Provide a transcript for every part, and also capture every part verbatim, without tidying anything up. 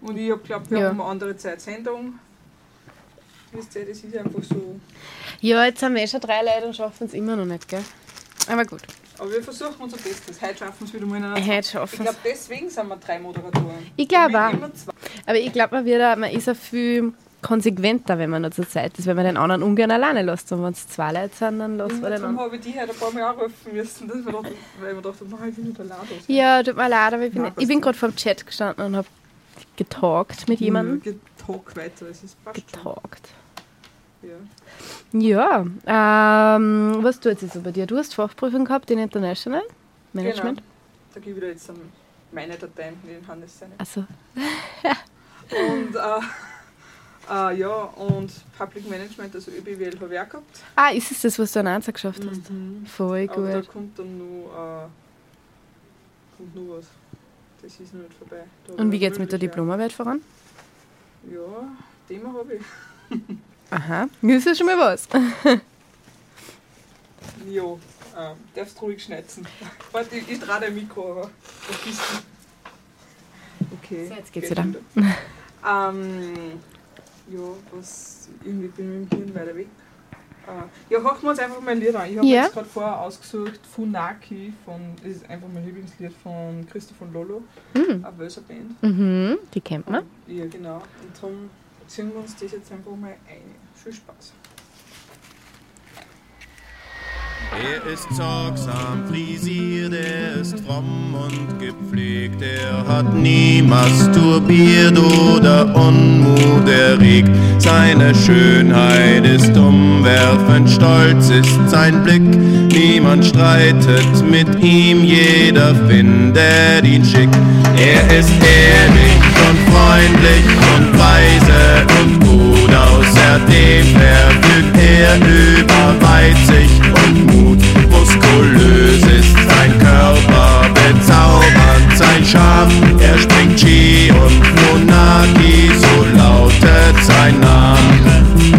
Und ich glaube, wir Ja. haben eine andere Zeitsendung. Wisst ihr, das ist einfach so. Ja, jetzt haben wir eh schon drei Leute und schaffen es immer noch nicht, gell? Aber gut. Aber wir versuchen unser Bestes. Heute schaffen wir es wieder mal in einer Heute Ich schaffen glaube, deswegen sind wir drei Moderatoren. Ich glaube Wir auch. immer zwei. Aber ich glaube, man, wird auch- man ist auch viel konsequenter, wenn man nur zur Zeit ist, wenn man den anderen ungern alleine lässt. Und wenn es zwei Leute sind, dann lässt man den Darum anderen. habe ich die heute ein paar Mal anrufen müssen, dass wir dachten, weil wir dachten, nein, ich bin nicht allein. Ja, tut mir leid, aber ich bin, Nein, ich bin passt gerade vor dem Chat gestanden und habe getalkt mit jemandem. Getalkt weiter, es ist passt schon. Getalkt. Ja. Ja, ähm, was tut es so bei dir? Du hast Fachprüfung gehabt in International Management. Genau. Da gebe ich dir jetzt dann meine Dateien in den Hannes seine. Also, Und äh, äh, ja, und Public Management, also Ö B W L habe ich auch gehabt. ah, ist es das, was du an Ansatz geschafft hast? Mhm. Voll Aber da gut. kommt dann nur, äh, kommt nur was. Das ist noch nicht vorbei. Da Und wie habe geht's ich mit der möglich, Diplomarbeit voran? Ja, ja, Thema habe ich. Aha, das ist schon mal was. Ja, ähm, darfst ruhig schnetzen. Warte, ich, ich drehe dein Mikro, aber vergiss nicht. Okay. So, jetzt geht's geht wieder. Ähm, ja, was, irgendwie bin ich mit dem Hirn weiter weg. Äh, ja, hören wir uns einfach mal ein Lied an. Ich habe Ja. jetzt gerade vorher ausgesucht, Funaki, von, das ist einfach mein Lieblingslied von Christoph von Lolo, Mhm. eine Wölser Band. Mhm, die kennt man. Ja, genau. Und darum ziehen wir uns das jetzt einfach mal ein. Viel Spaß. Er ist sorgsam frisiert, er ist fromm und gepflegt, er hat nie masturbiert oder Unmut erregt. Seine Schönheit ist umwerfend, stolz ist sein Blick, niemand streitet mit ihm, jeder findet ihn schick. Er ist ehrlich und freundlich und weise und gut, außerdem verfügt er über Weitsicht und Mut. Muskulös ist sein Körper, bezaubernd sein Charme. Er springt Ski und Funaki, so lautet sein Name.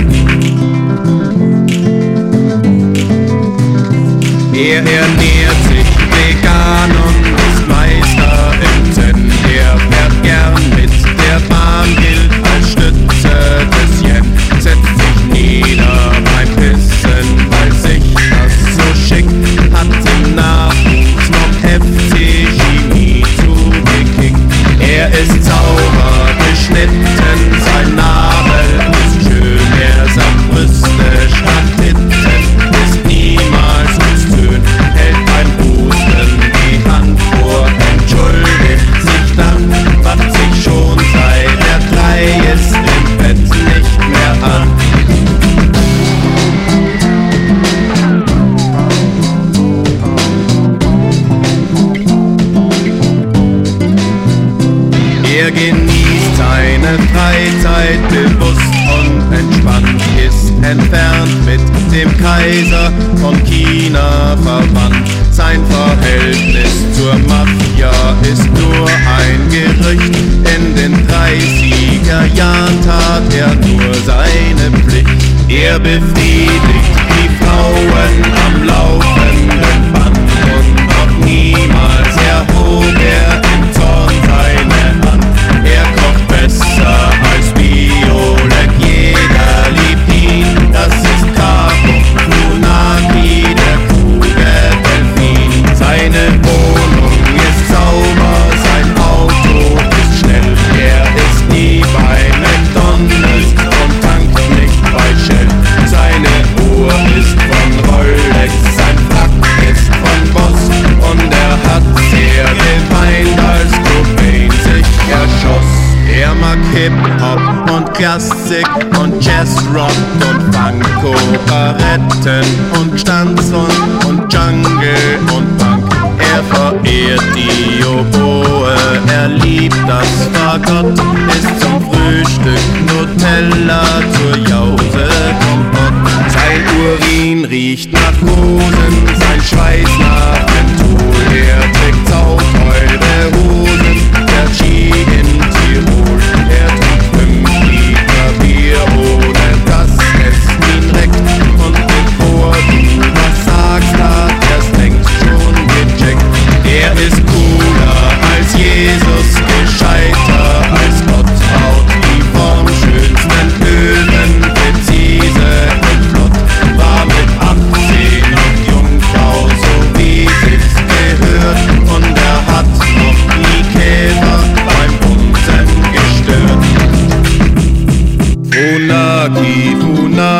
Er ernährt sich vegan und ist Meister im Zen. Er fährt gern mit der Bahn, gilt als Stütze des Yen. Setzt sich nieder beim Pissen, weil sich das so schick hat im Nachwuchs noch heftig Chemie zugekickt. Er ist sauber geschnitten, sein Nabel ist schön, er sagt Brüste statt Titten, ist niemals obszön, hält beim Husten die Hand vor, entschuldigt sich dann, macht sich schon seit er drei ist im Bett nicht mehr an. Er genießt seine Freizeit bewusst und entspannt, ist entfernt mit dem Kaiser von China verwandt. Sein Verhältnis zur Mafia ist nur ein Gerücht. In den dreißiger Jahren tat er nur seine Pflicht. Er befriedigt die Frauen am laufenden Band und noch niemals erhob er im Zorn seine Hand. Er kocht besser als Biolek, jeder liebt ihn, das ist Capo Funaki, der kluge Delfin. Seine Wohnung ist sauber, sein Auto ist schnell, er ist nie bei McDonalds und tankt nicht bei Shell. Seine Uhr ist von Rolex, sein Frack ist von Boss und er hat sehr geweint, als Cobain sich erschoss. Er mag Hip-Hop und Klassik und Jazz-Rock und Funk, Operetten und Stanzon und Jungle und Punk. Er verehrt die Oboe, er liebt das Fagott, isst zum Frühstück Nutella, zur Jause Kompott. Sein Urin riecht nach Rosen, sein Schweiß nach Menthol. Er trägt sauteure Hosen, fährt Ski in Tirol. Er trinkt fünf Liter Bier, ohne dass es ihn reckt. Und bevor du was sagst, hat er's längst schon gecheckt. Er ist cooler als Jesus, gescheiter als Gott.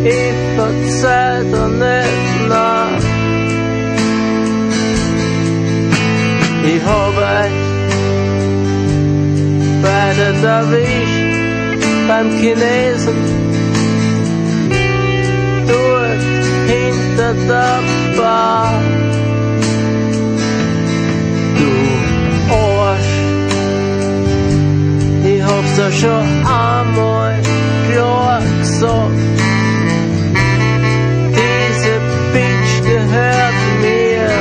ich verzeih dir nicht nach. Ich hab euch beide erwischt beim Chinesen, dort hinter der Bar. Du Arsch, ich hab's dir schon einmal klar gesagt, diese Bitch gehört mir.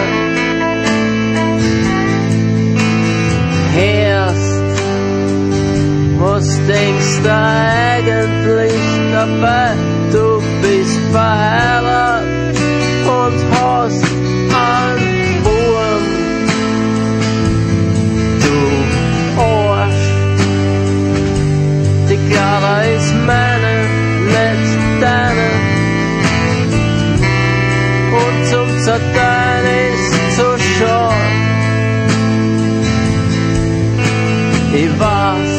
Hörst, was denkst du eigentlich dabei? Du bist verheiratet und hast einen Wurm. Du Arsch, die Clara ist meine, nicht deine. Und zum Zerteilen ist so schade. Ich weiß,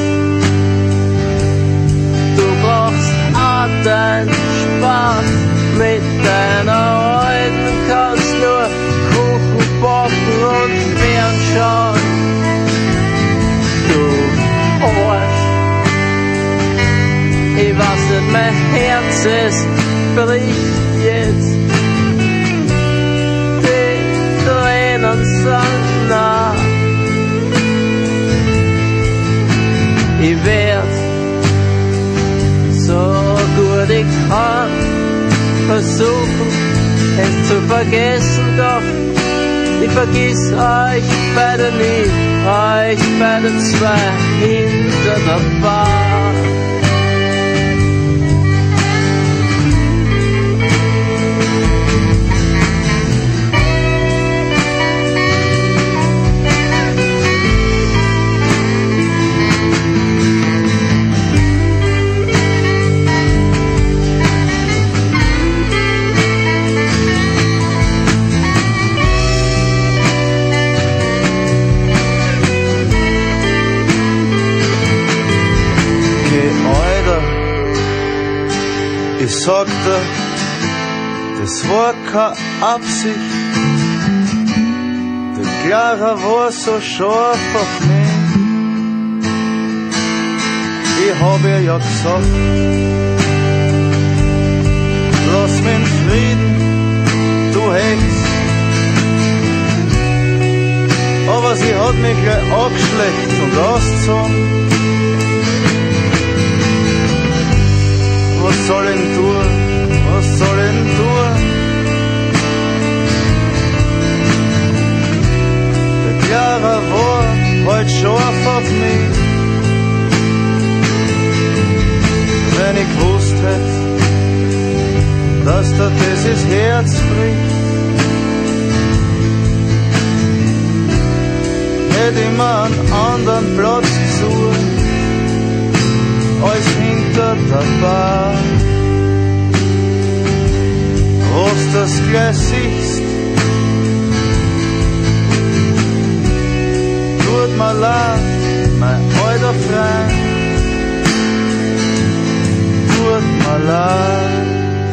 du brauchst auch deinen Spaß. Mit deiner Alten kannst nur Kuchen backen und fernschauen. Du Arsch, ich weiß nicht, mein Herz es bricht jetzt. Die Tränen sind nah. Ich werd so gut ich kann versuchen, es zu vergessen, doch ich vergiss euch beide nie, euch beide zwei hinter der Bar. Ich sagte, das war keine Absicht. Die Clara war so scharf auf mich. Ich hab ihr ja gesagt, lass mich in Frieden, du Hex. Aber sie hat mich gleich abgeschleckt und ausgezogen. Was soll ich tun? Was soll ich tun? Der Clara war halt scharf auf mich. Wenn ich gewusst hätte, dass dir das das Herz bricht, hätte ich mir einen anderen Platz gesucht als hinter der Bar. Was das gleich siehst, tut mir leid, mein alter Freund, tut mir leid.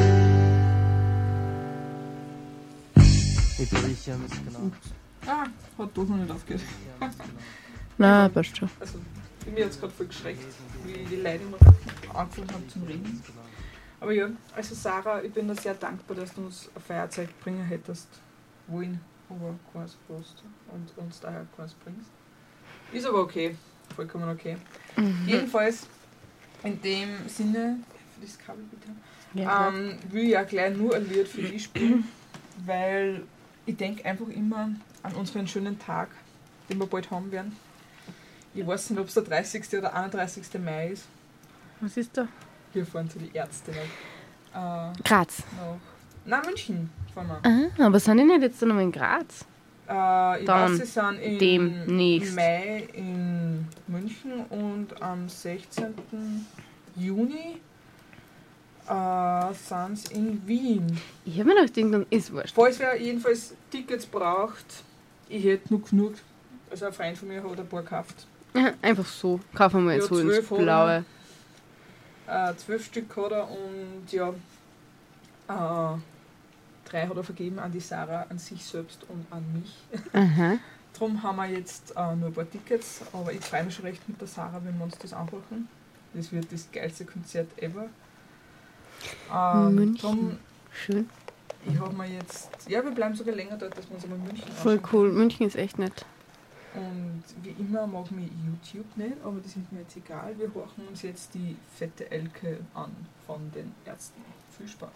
Ich brich ja ein bisschen genau. Ah, hat doch noch nicht aufgehört. Na, passt schon. Also, mir hat es gerade voll geschreckt, wie die Leute immer angefangen haben zum Reden. Aber ja, also Sarah, ich bin da sehr dankbar, dass du uns ein Feuerzeug bringen hättest wollen, aber keins passt und uns daher keins bringst. Ist aber okay, vollkommen okay. Mhm. Jedenfalls, in dem Sinne, für das Kabel bitte, ja, ähm, will ich auch gleich nur ein Lied für dich spielen, weil ich denke einfach immer an unseren schönen Tag, den wir bald haben werden. Ich weiß nicht, ob es der dreißigste oder einunddreißigste Mai ist. Was ist da? Wir fahren zu den Ärzten. Äh, Graz? Noch. Nein, München fahren wir. Ah, aber sind die nicht jetzt noch in Graz? Äh, ich Dann weiß, sie sind im demnächst. Mai in München und am sechzehnten Juni äh, sind sie in Wien. Ich habe mir gedacht, irgendwann ist wurscht. Falls wer jedenfalls Tickets braucht, ich hätte nur genug. Also ein Freund von mir hat ein paar gekauft. Ja, einfach so. Kaufen wir jetzt Ja, so ins zwölf hat er. Blaue. Äh, zwölf Stück hat er und ja, Äh, drei hat er vergeben an die Sarah, an sich selbst und an mich. Aha. Darum haben wir jetzt äh, nur ein paar Tickets, aber ich freue mich schon recht mit der Sarah, wenn wir uns das angucken. Das wird das geilste Konzert ever. Ähm, München. Drum, Schön. ich habe mir jetzt, ja, wir bleiben sogar länger dort, dass wir uns einmal München Voll anschauen. cool. München ist echt nett. Und wie immer mag mich YouTube nicht, aber das ist mir jetzt egal. Wir horchen uns jetzt die Fette Elke an von den Ärzten. Viel Spaß.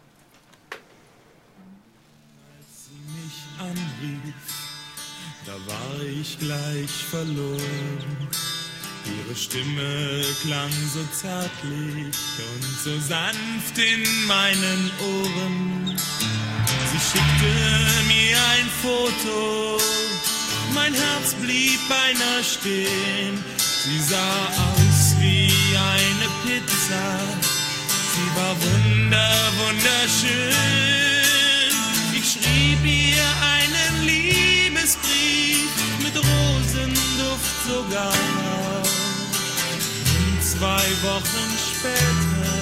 Als sie mich anrief, da war ich gleich verloren. Ihre Stimme klang so zärtlich und so sanft in meinen Ohren. Sie schickte mir ein Foto, mein Herz blieb beinahe stehen. Sie sah aus wie eine Pizza, sie war wunder, wunderschön. Ich schrieb ihr einen Liebesbrief mit Rosenduft sogar. Und zwei Wochen später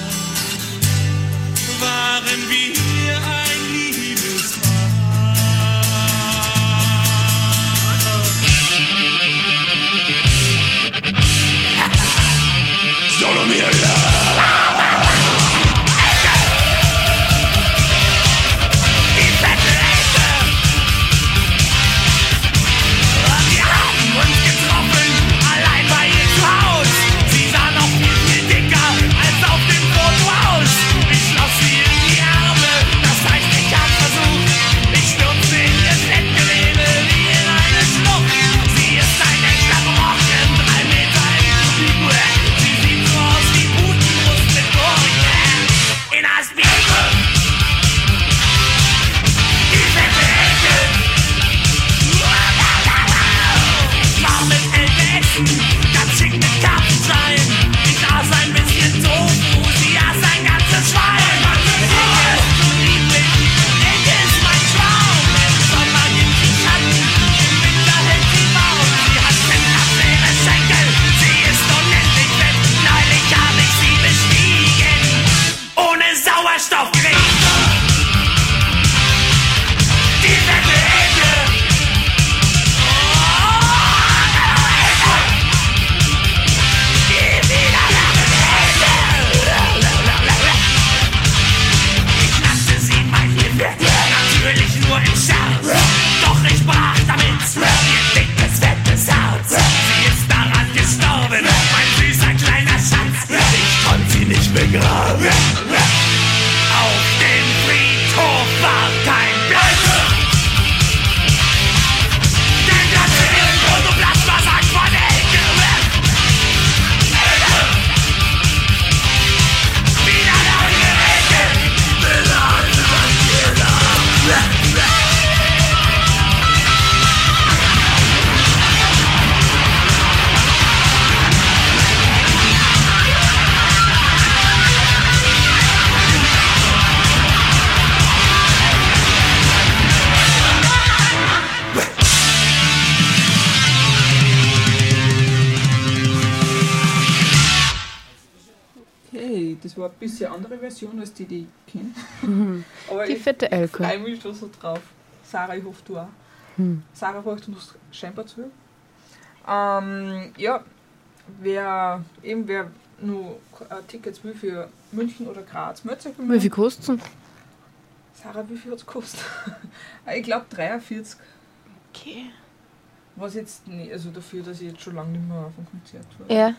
waren wir ein Liebespaar. Solo mir Das war ein bisschen andere Version als die, die ich kenne. Mhm. Aber Die ich Fette Elke. freue mich schon so drauf. Sarah, ich hoffe, du auch. Hm. Sarah braucht uns scheinbar zu. Ähm, ja, wer eben wer nur äh, Tickets will für München oder Graz, meldet euch bei mir. Wie viel kosten? Sarah, wie viel hat es gekostet? Ich glaube dreiundvierzig. Okay. Was jetzt nicht, also dafür, dass ich jetzt schon lange nicht mehr auf einem Konzert war. Ja.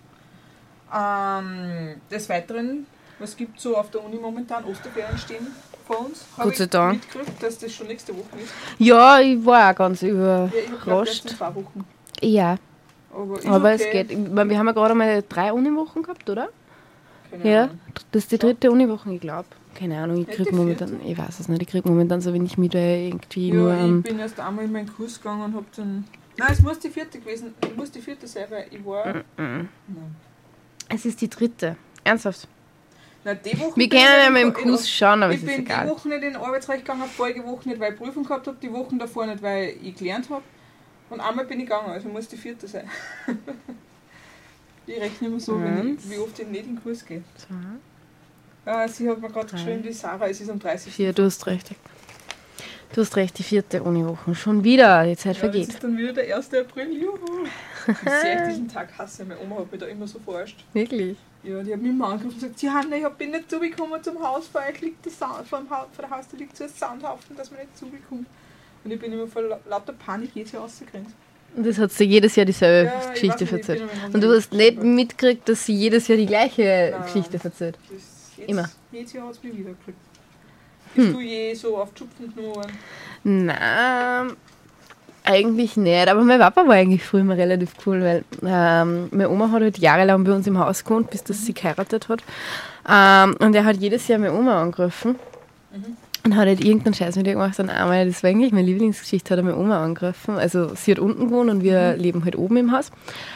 Ähm, des Weiteren, was gibt es so auf der Uni momentan? Osterferien stehen vor uns. Hab Gott sei ich Dank. mitgekriegt, dass das schon nächste Woche ist. Ja, ich war auch ganz Ja, ich glaube, überrascht. erst in zwei Wochen. Ja, Aber, ist aber okay. es geht. Ich meine, wir haben ja gerade mal drei Uniwochen gehabt, oder? Keine Ja, Ahnung. das ist die dritte Uniwoche, ich glaube. Keine Ahnung, ich Hätte krieg momentan, ich weiß es nicht, ich krieg momentan so wenig mit, weil ich irgendwie Ja, nur ich ähm, bin erst einmal in meinen Kurs gegangen und hab dann. Nein, es muss die vierte gewesen. Es muss die vierte sein, weil ich war. Nein. es ist die dritte. Ernsthaft. Nein, die Woche. Wir bin ich können ja in- mal im in- Kurs schauen, aber Ich es ist bin die egal. Woche nicht in Arbeitsrecht gegangen, vorige Woche nicht, weil ich Prüfung gehabt habe, die Wochen davor nicht, weil ich gelernt habe. Und einmal bin ich gegangen, also muss die vierte sein. Ich rechne immer so, wenn ich, Eins. wie oft ich nicht in den Kurs gehe. Zwei, Ja, sie hat mir gerade geschrieben, die Sarah, es ist am dreißigsten Vier, du hast recht. Du hast recht, die vierte Uniwoche. Schon wieder, die Zeit Ja, vergeht. das ist dann wieder der erste April, juhu. Wie sehr ich diesen Tag hasse. Meine Oma hat mich da immer so verarscht. Wirklich? Ja, die hat mich immer angerufen und gesagt, Johanna, ich bin nicht zugekommen zum Haus, vor euch liegt der Sound, vor, dem Haus, vor der Haustür liegt so ein Soundhaufen, dass man nicht zugekommen. Und ich bin immer vor lauter Panik jedes Jahr rausgerannt. Und das hat sie jedes Jahr dieselbe Ja, ich Geschichte weiß nicht, ich erzählt. bin immer Und du hast nicht mitgekriegt, dass sie jedes Jahr die gleiche Nein. Geschichte erzählt. Das jetzt, Immer. Jedes Jahr hat es mich wieder gekriegt. Bist Hm. du je so auf Schupfen genommen? Nein, eigentlich nicht. Aber mein Papa war eigentlich früher immer relativ cool, weil ähm, meine Oma hat halt jahrelang bei uns im Haus gewohnt, bis dass sie geheiratet hat. Ähm, und er hat jedes Jahr meine Oma angerufen. Mhm. Und hat halt irgendeinen Scheiß mit ihr gemacht. Und einmal, das war eigentlich meine Lieblingsgeschichte, hat er meine Oma angegriffen. Also sie hat unten gewohnt und wir mhm. leben halt oben im Haus.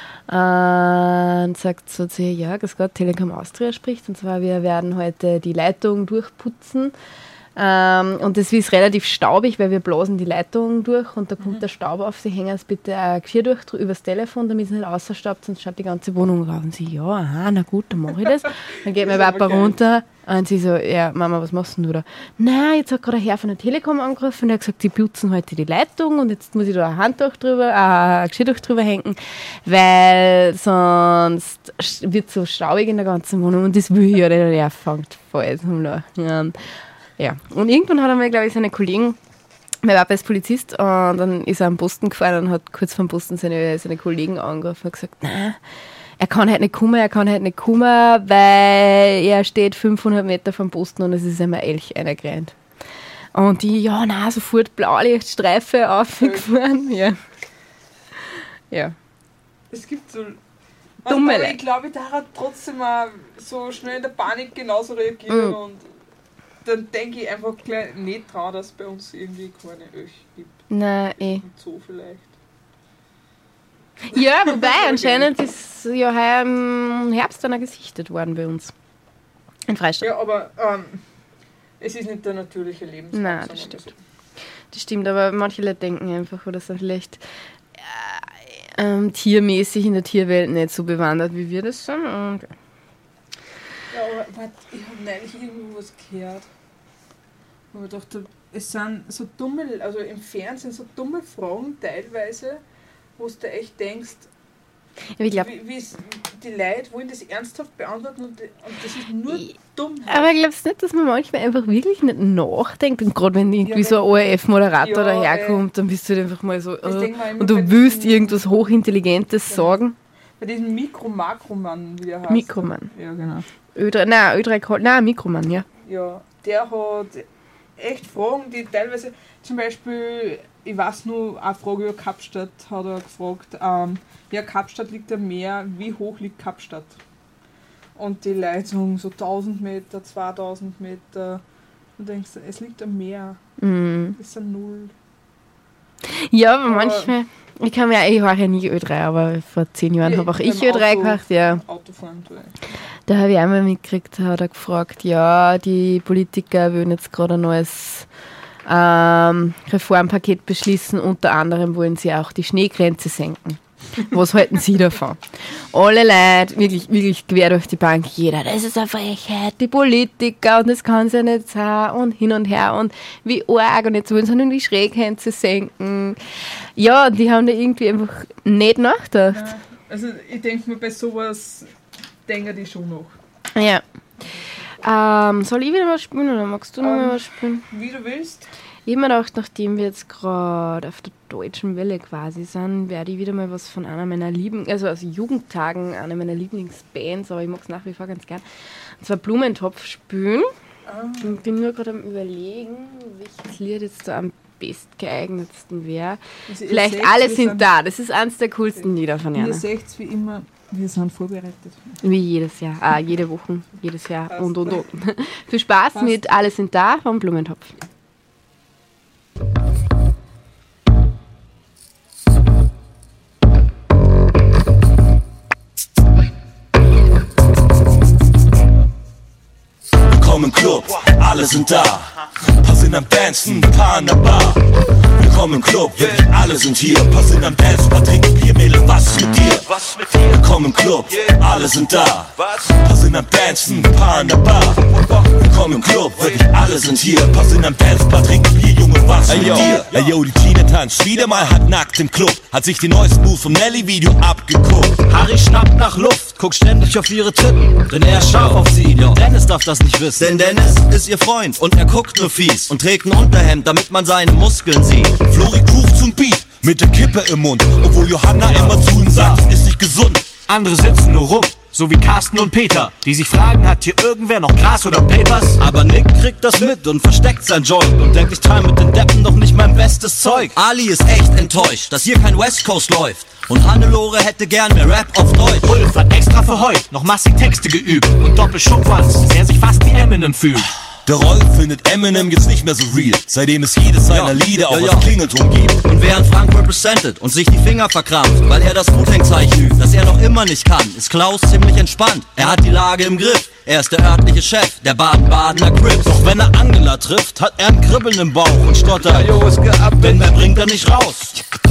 Und sagt so zu ihr, ja, grüß Gott, Telekom Austria spricht. Und zwar, wir werden heute die Leitung durchputzen. Ähm, und das ist relativ staubig, weil wir blasen die Leitung durch und da kommt mhm. der Staub auf. Sie hängen es bitte ein Geschirr durch übers Telefon, damit es nicht außerstaubt, sonst schaut die ganze Wohnung raus. Und sie, ja, aha, na gut, dann mache ich das. Dann geht mein Papa runter und sie so, ja, Mama, was machst denn du da? Nein, jetzt hat gerade ein Herr von der Telekom angerufen und er hat gesagt, sie putzen heute die Leitung und jetzt muss ich da ein Handtuch drüber, äh, ein Geschirrtuch drüber hängen, weil sonst wird es so staubig in der ganzen Wohnung und das will ich ja nicht. Und er fängt voll zum Lachen. Ja, und irgendwann hat er mir, glaube ich, seine Kollegen, mein Papa ist Polizist, und dann ist er am Posten gefahren und hat kurz vor dem Posten seine, seine Kollegen angerufen und gesagt, nein, er kann halt nicht kommen, er kann halt nicht kommen, weil er steht fünfhundert Meter vom Posten und es ist einmal Elch eingerannt. Und die, ja, nein, sofort Blaulichtstreife aufgefahren, ja. Ja. Es gibt so... Dumme aber Leute. ich glaube, da hat trotzdem auch so schnell in der Panik genauso reagieren Mhm. und dann denke ich einfach gleich nicht dran, dass es bei uns irgendwie keine Öch gibt. Nein, eh. Und so vielleicht. Ja, wobei, anscheinend ist ja heuer im Herbst dann auch gesichtet worden bei uns. In Freistadt. Ja, aber ähm, es ist nicht der natürliche Lebensraum. Nein, das sondern stimmt. Das stimmt, aber manche Leute denken einfach, oder sind vielleicht äh, ähm, tiermäßig in der Tierwelt nicht so bewandert, wie wir das sind. Und Ja, aber warte, ich habe neulich irgendwo was gehört. Wo ich dachte, es sind so dumme, also im Fernsehen so dumme Fragen teilweise, wo du echt denkst, ich glaub, wie, wie es- die Leute wollen das ernsthaft beantworten und, und das ist nur dumm. aber glaubst du nicht, dass man manchmal einfach wirklich nicht nachdenkt? Und gerade wenn irgendwie Ja, so ein O R F-Moderator Ja, daherkommt, dann bist du halt einfach mal so, Das äh, denkt man immer und bei du willst diesen- irgendwas Hochintelligentes Ja. sagen. Bei diesem Mikro-Makromann, wie der heißt. Mikromann. Ja, genau. Ö drei, nein, Ö drei, Kol- nein, Mikromann, ja. Ja, der hat echt Fragen, die teilweise, zum Beispiel, ich weiß nur, eine Frage über Kapstadt hat er gefragt, ähm, ja, Kapstadt liegt am Meer, wie hoch liegt Kapstadt? Und die Leute sagen so tausend Meter, zweitausend Meter. Und du denkst, es liegt am Meer, Mhm. das sind null. Ja, aber Aber- manchmal, ich kann mir, ich war ja nie Ö drei, aber vor zehn Jahren Ja, habe auch beim ich Ö drei Auto- gemacht, ja. Autofahren, tue ich. Da habe ich einmal mitgekriegt, hat er gefragt, ja, die Politiker wollen jetzt gerade ein neues ähm, Reformpaket beschließen, unter anderem wollen sie auch die Schneegrenze senken. Was halten Sie davon? Alle Leute, wirklich, wirklich quer durch die Bank, jeder, das ist eine Frechheit, die Politiker und das kann ja nicht sein und hin und her und wie arg und jetzt wollen sie nur die Schneegrenze senken. Ja, die haben da irgendwie einfach nicht nachgedacht. Ja, also ich denke mir, bei sowas denken die schon noch. Ja. Ähm, soll ich wieder was spielen oder magst du noch Ähm, mal was spielen? Wie du willst. Ich habe mir gedacht, nachdem wir jetzt gerade auf der deutschen Welle quasi sind, werde ich wieder mal was von einer meiner Lieben, also aus Jugendtagen, einer meiner Lieblingsbands, aber ich mag es nach wie vor ganz gern, und zwar Blumentopf spielen. Ich bin nur gerade am Überlegen, welches Lied jetzt da am bestgeeignetsten wäre. Also ihr Vielleicht seht, Alle wir sind da, das ist eines der coolsten Lieder von Ihr ihnen. seht wie immer, wir sind vorbereitet. Wie jedes Jahr, ah, jede Woche, jedes Jahr Passt. und und und. Viel Spaß Passt. mit Alle sind da vom Blumentopf. Willkommen im Club, alle sind da. Paar sind am Dancen, paar an der Bar. Willkommen im Club, wirklich alle sind hier. Paar sind am Dance, paar trinken Bier, Mädels was mit dir? Was mit dir? Willkommen im Club, alle sind da. Was? Paar sind am Dancen, paar in der Bar. Willkommen im Club, wirklich alle sind hier. Paar sind am Dance, paar trinken Bier, Junge, was mit dir? Ey yo, die Gina tanzt wieder mal halb nackt im Club. Hat sich die neuesten Moves vom Nelly-Video abgeguckt. Harry schnappt nach Luft, guckt ständig auf ihre Titten, denn er ist scharf auf sie, ja. Dennis darf das nicht wissen, denn Dennis ist ihr Freund und er guckt nur fies und trägt ein Unterhemd, damit man seine Muskeln sieht. Flori groove zum Beat, mit der Kippe im Mund, obwohl Johanna immer zu ihm sagt, es ist nicht gesund. Andere sitzen nur rum, so wie Carsten und Peter, die sich fragen, hat hier irgendwer noch Gras oder Papers? Aber Nick kriegt das mit und versteckt sein Joint und denkt, ich teil mit den Deppen doch nicht mein bestes Zeug. Ali ist echt enttäuscht, dass hier kein West Coast läuft. Und Hannelore hätte gern mehr Rap auf Deutsch. Ulf hat extra für heute noch massig Texte geübt und Doppelschubwanz, dass er sich fast wie Eminem fühlt. Der Rolf findet Eminem jetzt nicht mehr so real, seitdem es jedes seiner ja, Lieder auch ja, als Klingelton gibt. Und während Frank represented und sich die Finger verkrampft, weil er das Wu-Tang-Zeichen übt, das er noch immer nicht kann, ist Klaus ziemlich entspannt. Er hat die Lage im Griff, er ist der örtliche Chef, der Baden-Badener Crips. Doch wenn er Angela trifft, hat er ein Kribbeln im Bauch und stottert, ja, jo, ist geabt, denn mehr bringt er nicht raus.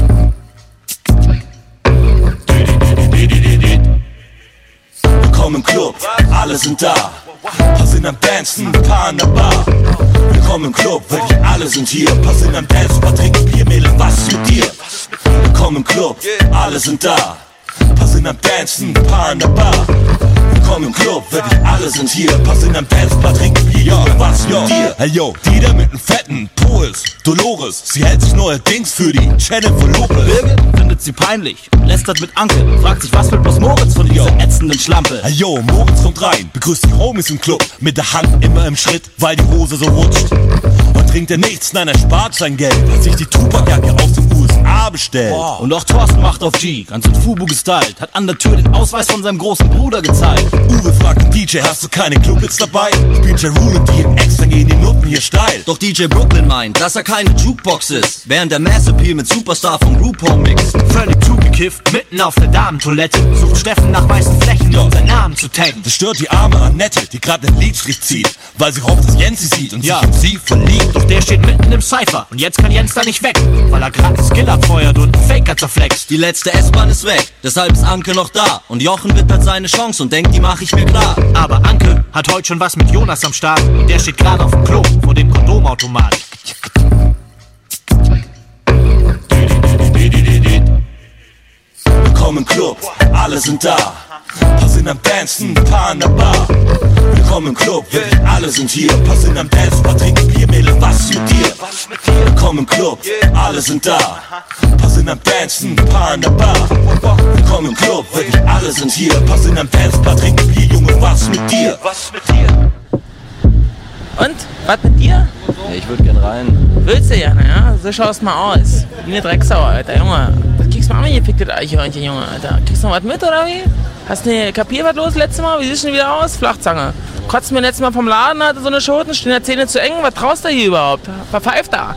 Willkommen im Club, alle sind da. Paar sind am Dancen, paar in der Bar. Willkommen im Club, wirklich alle sind hier. Paar sind am Dancen, paar trinken Bier, Mädel, was mit dir? Willkommen im Club, alle sind da. Paar sind am Dancen, paar in der Bar. Willkommen im Club, wirklich alle sind hier. Paar sind am Dancen, paar trinken Bier, Junge, was mit dir? Hey yo, die da mit dem fetten Puls, Dolores, sie hält sich neuerdings für die Jennifer Lopez. Birgit findet sie peinlich, lästert mit Anke, fragt sich, was will bloß Moritz von dieser yo. ätzenden Schlampe. Hey yo, Moritz kommt rein, begrüßt die Homies im Club, mit der Hand immer im Schritt, weil die Hose so rutscht. Und trinkt er nichts, nein, er spart sein Geld, hat sich die Tupac-Jacke aus den U S A bestellt. Wow. Und auch Thorsten macht auf G, ganz in Fubu gestylt, hat an der Tür den Ausweis von seinem großen Bruder gezeigt. Uwe fragt den D J, hast du keine Clubhits dabei? Spielt Ja Rule und die im Ex, dann gehen die Nutten hier steil. Doch D J Brooklyn meint, dass er keine Jukebox ist, während der Mass Appeal mit Superstar vom Group Home mixt. Völlig zugekifft, mitten auf der Damentoilette, sucht Steffen nach weißen Flächen, ja. um seinen Namen zu taggen. Das stört die arme Annette, die grad den Lidstrich zieht, weil sie hofft, dass Jens sie sieht und ja. sich in sie verliebt. Doch der steht mitten im Cypher und jetzt kann Jens da nicht weg, weil er grad einen Skill abfeuert und einen Faker zerflext. Die letzte S-Bahn ist weg, deshalb ist Anke noch da und Jochen wittert seine Chance und denkt, die mach ich mir klar. Aber Anke hat heute schon was mit Jonas am Start und der steht gerade auf dem Klo vor dem Kondomautomat. Willkommen im Club, alle sind da. Paar sind am Dancen, paar in der Bar. Willkommen im Club, wirklich alle sind hier. Paar sind am Dancen, paar trinken Bier, Mädel, was mit dir? Willkommen im Club, alle sind da. Paar sind am Dancen, paar in der Bar. Willkommen im Club, wirklich alle sind hier. Paar sind am Dancen, paar trinken Bier, Junge, was mit dir? Was mit dir? Und? Was mit dir? Ja, ich würd gern rein. Willst du ja, naja? So schaust mal aus. Wie eine Drecksau, Alter, Junge. Das kriegst du mal angefickt, das Eichhörnchen, Junge, Alter. Kriegst du noch was mit, oder wie? Hast du ne kapiert, was los letztes Mal? Wie siehst du denn wieder aus? Flachzange. Kotzt mir letztes Mal vom Laden, hatte so eine Schoten, stehen der Zähne zu eng. Was traust du hier überhaupt? Verpfeift da.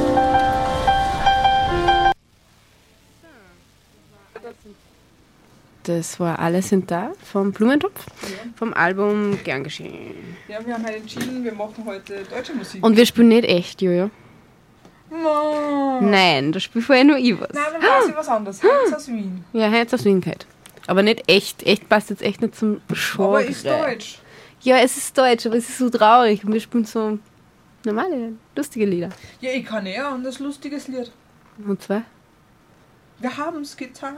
Das war Alle sind da vom Blumentopf, ja. vom Album Gern geschehen. Ja, wir haben halt entschieden, wir machen heute deutsche Musik. Und wir spielen nicht echt, Jojo. No. Nein, da spielt vorher nur ich was. Nein, dann weiß ich was anderes. Herz aus Wien. Ja, Herz aus Wien halt. Aber nicht echt. Echt passt jetzt echt nicht zum Genre. Aber ist deutsch. Ja, es ist deutsch, aber es ist so traurig. Und wir spielen so normale, lustige Lieder. Ja, ich kann eher ein lustiges Lied. Und zwar? Wir haben es getan.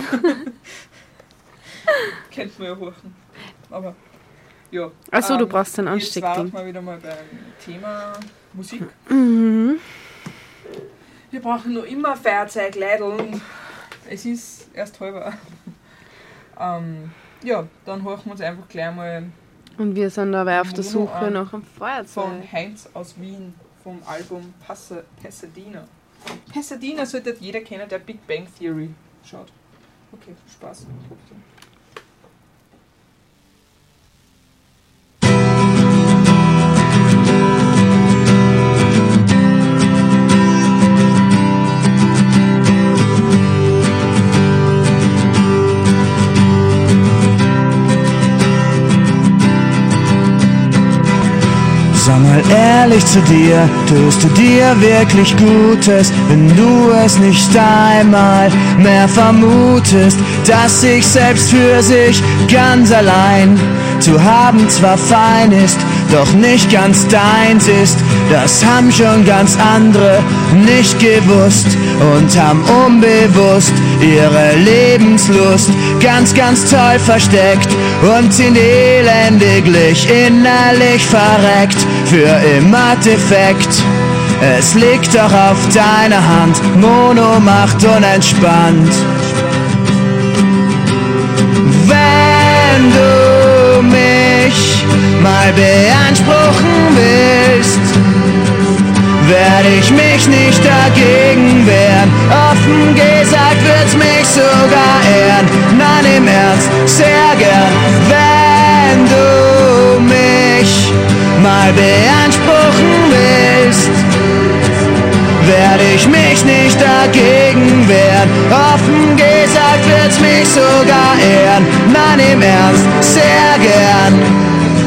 Kennt man ja hochen. Aber, ja. Achso, ähm, du brauchst ein Ansteckding. Jetzt waren wir wieder mal beim Thema Musik. Mhm. Wir brauchen nur immer Feuerzeug, Leideln. Es ist erst halber. ähm, ja, dann horchen wir uns einfach gleich mal. Und wir sind dabei auf der Suche nach einem Feuerzeug. Von Heinz aus Wien, vom Album Passe, Pasadena. Pasadena sollte jeder kennen, der Big Bang Theory schaut. Okay, Spaß. Sag mal ehrlich zu dir, tust du dir wirklich Gutes, wenn du es nicht einmal mehr vermutest, dass sich selbst für sich ganz allein zu haben zwar fein ist, doch nicht ganz deins ist. Das haben schon ganz andere nicht gewusst und haben unbewusst ihre Lebenslust ganz, ganz toll versteckt und sind elendiglich innerlich verreckt, für immer defekt. Es liegt doch auf deiner Hand, Mono macht unentspannt. Wenn du mich mal beanspruchen willst, werde ich mich nicht dagegen wehren. Offen gesagt wird's mich sogar ehren. Nein, im Ernst, sehr gern. Wenn du mich mal beanspruchen willst, werde ich mich nicht dagegen wehren. Offen gesagt wird's mich sogar ehren. Nein, im Ernst, sehr gern.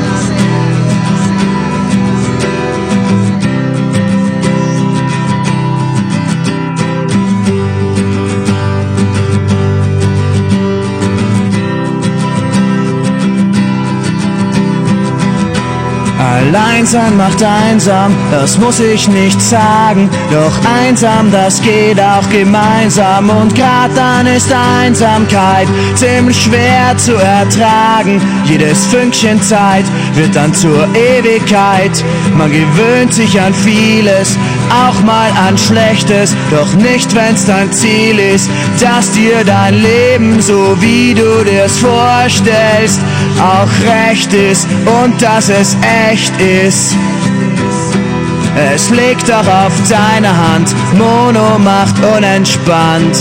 Allein sein macht einsam, das muss ich nicht sagen. Doch einsam, das geht auch gemeinsam. Und grad dann ist Einsamkeit ziemlich schwer zu ertragen. Jedes Fünkchen Zeit wird dann zur Ewigkeit. Man gewöhnt sich an vieles, auch mal an Schlechtes. Doch nicht, wenn's dein Ziel ist, dass dir dein Leben, so wie du dir's vorstellst, auch recht ist und dass es echt ist. Es liegt doch auf deiner Hand, Mono macht unentspannt.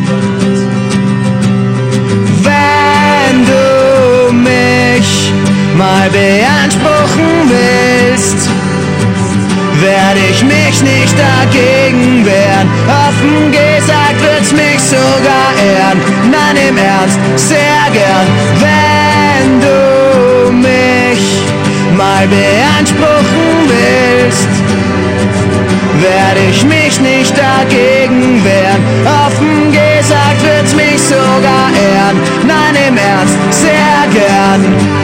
Wenn du mich mal beanspruchen willst, werde ich mich nicht dagegen wehren. Offen gesagt wird's mich sogar ehren. Nein, im Ernst, sehr gern. Wenn du mich mal beanspruchen willst, werde ich mich nicht dagegen wehren. Offen gesagt wird's mich sogar ehren. Nein, im Ernst, sehr gern.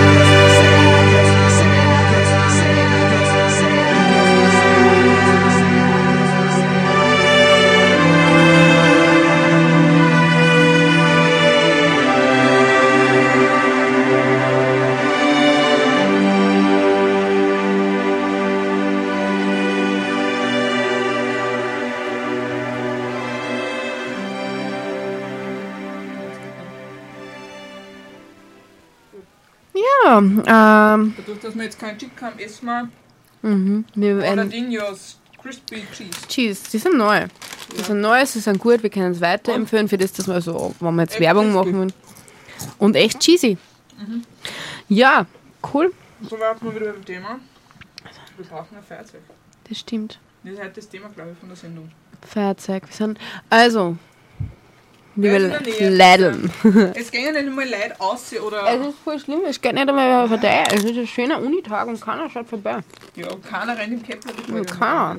Ähm, Dadurch, dass wir jetzt keinen Chick haben, essen wir mhm. wir Ronaldinhos Crispy Cheese. Cheese, die sind neu. Die ja. sind neu, sie sind gut, wir können es weiterempfehlen für das, dass wir so, wenn wir jetzt echt Werbung machen wollen. Und echt cheesy. Mhm. Ja, cool. So warten wir wieder beim Thema. Wir brauchen ein Feuerzeug. Das stimmt. Das ist halt das Thema, glaube ich, von der Sendung. Feuerzeug. Wir sind, also, liebe Leiden. Es gehen ja nicht mal Leute aus, oder? Es ist voll schlimm, es geht nicht einmal vorbei. Es ist ein schöner Unitag und keiner schaut vorbei. Ja, und keiner rennt im Kepler. Ja, keiner.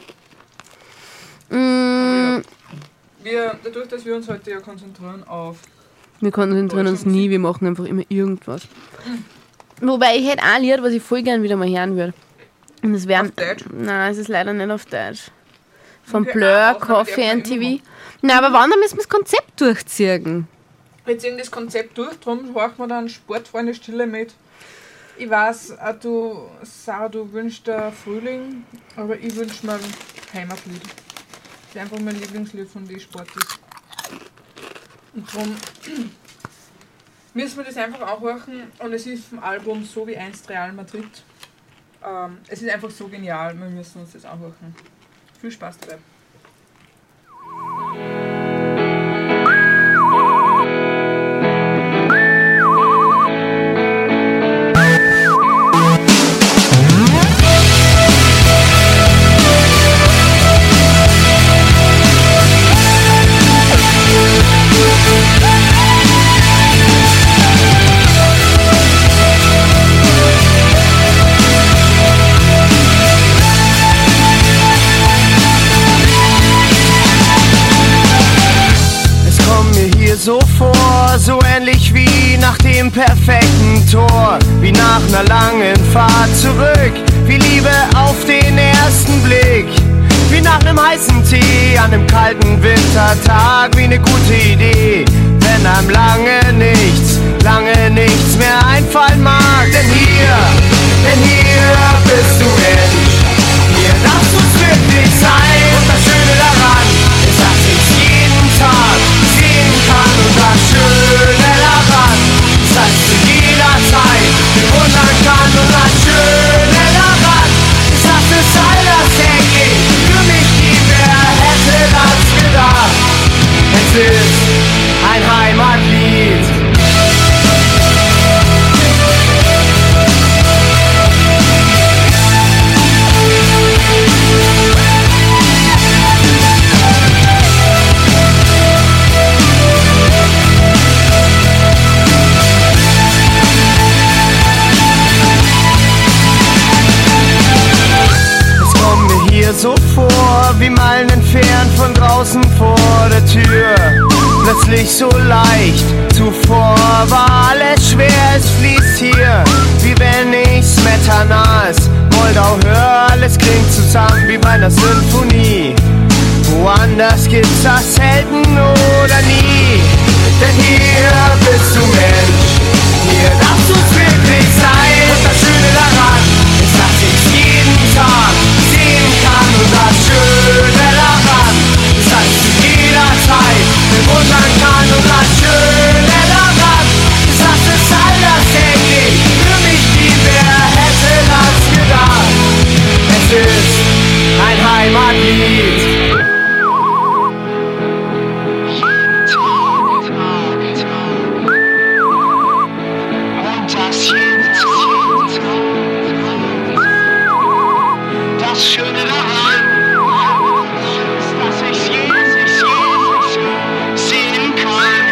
Mm. Wir, dadurch, dass wir uns heute ja konzentrieren auf... Wir konzentrieren uns nie, wir machen einfach immer irgendwas. Mhm. Wobei ich hätte auch ein Lied, was ich voll gern wieder mal hören würde. Und das wäre... Auf Deutsch? Nein, es ist leider nicht auf Deutsch. Von okay, Blur, Coffee and T V. Nein, aber wann, dann müssen wir das Konzept durchziehen. Wir ziehen das Konzept durch, darum horchen wir dann Sportfreunde Stille mit. Ich weiß, auch du, Sarah, du wünschst dir Frühling, aber ich wünsche mir ein Heimatlied. Das ist einfach mein Lieblingslied von den Sportis. Und darum müssen wir das einfach auch horchen. Und es ist vom Album So wie einst Real Madrid. Ähm, es ist einfach so genial, wir müssen uns das auch horchen. Viel Spaß dabei. perfekten Tor, wie nach einer langen Fahrt zurück, wie Liebe auf den ersten Blick, wie nach einem heißen Tee an einem kalten Wintertag, wie eine gute Idee, wenn einem lange nichts, lange nichts mehr einfallen mag. Denn hier, denn hier bist du Mensch, hier darfst du's wirklich sein. Und das Schöne daran ist, dass ich's jeden Tag sehen kann. Und das Schöne daran ist, dass ich zu jeder Zeit bewundern kann. Und das Schöne daran ist, dass es all das hergeht für mich gibt. Wer hätte das gedacht? Es ist ein Heimatlied. So vor, wie Meilen entfernt von draußen vor der Tür. Plötzlich so leicht, zuvor war alles schwer, es fließt hier, wie wenn ich's Metanas Moldau hör, alles klingt zusammen wie bei einer Symphonie. Woanders gibt's das selten oder nie. Denn hier bist du Mensch, hier darfst du's wirklich sein. Und das Schöne daran ist, dass ich's jeden Tag sehen kann. Und das Schöne daran ist, dass ich zu jeder Zeit bewundern kann. Und das Schöne daran ist, dass es all das hergeht für mich gibt. Wer hätte das gedacht? Es ist ein Heimatlied. Das Schöne daran ist, dass ich Jesus sehen kann.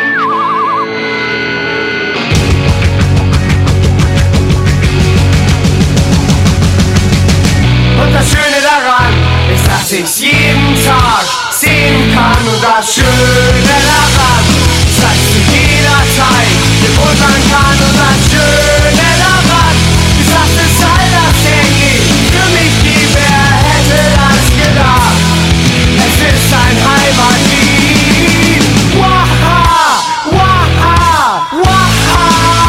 Und das Schöne daran ist, dass ich's jeden Tag sehen kann. Und das Schöne daran ist, dass ich zu jeder Zeit bewundern kann. Und das Schöne daran ist, dass es all das hergeht für mich gibt. Wer hätte das gedacht? Es ist ein Heimatlied. Waha, waha, waha.